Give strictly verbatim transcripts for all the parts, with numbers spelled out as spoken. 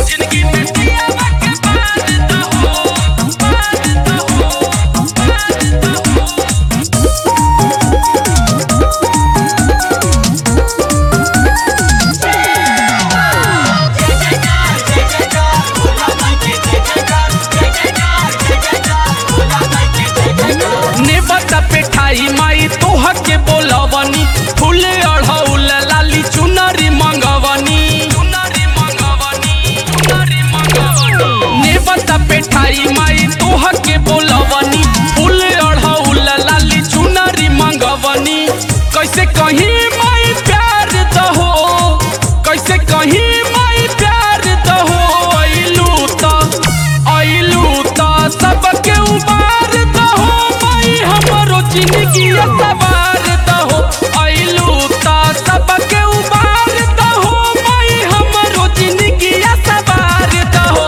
जिंदगी में दिया के बार दहो बार दहो बार दहो। पेठाई माई तोह के बोलवनी फूल अढ़ौल लाली चुनरी मंगवनी चुनरी मंगवनी चुनरी मंगवनी। नेवता पेठाई माई तोह के बोलवनी फूल अढ़ौल लाली चुनरी मंगवनी। कैसे कहीं माई प्यार दहो कैसे कहीं माई प्यार दहो। अइलू त अइलू त सबके उबार दहो माई हमरो जिंदगी सवार दहो। अइलू त सबके उबार दहो माई हमरो जिंदगी सवार दहो।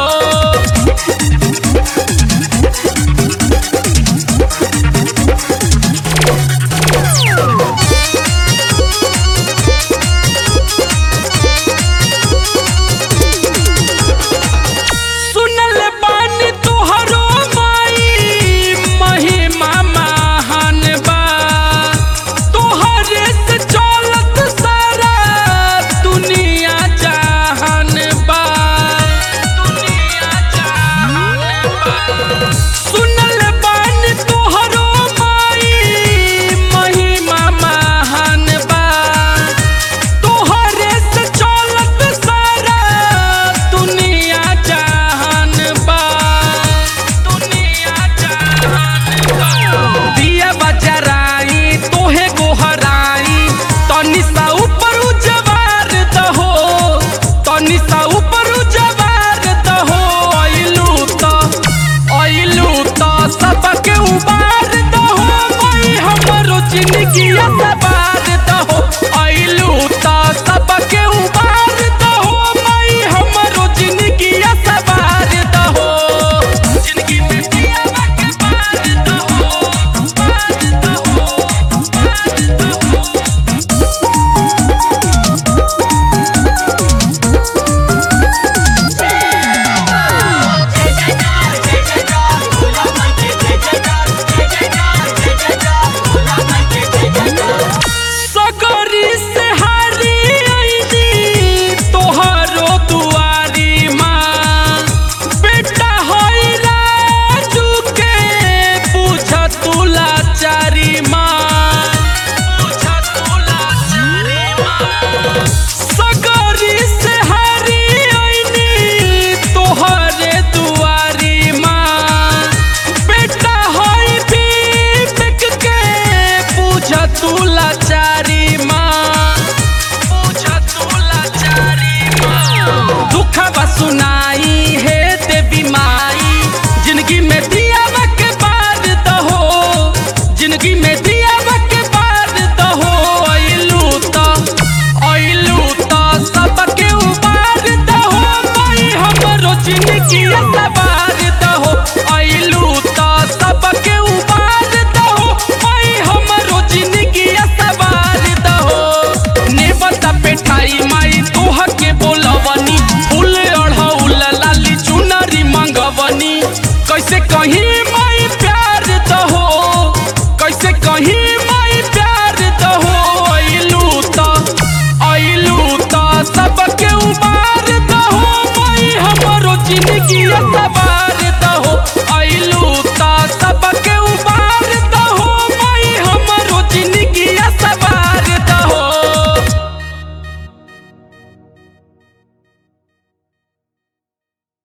सुनल बानी तोहरो माई महिमा महान बा। तोहरे से चलत सारा दुनिया जहान बा दुनिया जहान बा। सुनल बानी तोहरो माई महिमा महान बा। तोहरे से चलत सारा दुनिया जहान बा दुनिया जहान बा। दिया बजराई तोहे गोहराई तनी सा ऊपर उजवार दहो तनी सा ऊपर उजवार दहो। अइलू त अइलू त सबके उबार दहो माई हमरो जिंदगी सवार दहो। अइलू त सबके उबार दहो माई हमरो जिंदगी सवार दहो। जिंदगी में दिया के बार दहो बार दहो बार दहो। सगरी से हारी आईनी तोहरो दुआरी माँ। बेटा होई राजू के पूछा तू लाचारी माँ पूछा तू लाचारी माँ। सगरी से हारी आईनी तोहरे दुआरी माँ। बेटा होई भीख के पूछा तू लाचारी माँ पूछा तू लाचारी माँ। दुखवा सुनाई है देवी माई जिंदगी में दिया के बार दहो जिंदगी में दिया के बार दहो। अइलू त अइलू त सबके उबार दहो माई हमरो जिंदगी सवार दहो। अइलू त सबके उबार दहो माई हमरो जिंदगी सवार दहो। नेवता पेठाई माई तोह के बोलवनी फूल अढ़ौल लाली चुनरी मंगवनी। कैसे कहीं माई प्यार दहो कैसे कहीं माई प्यार दहो। अइलू त अइलू त सबके उबार दहो माई हमरो जिंदगी सवार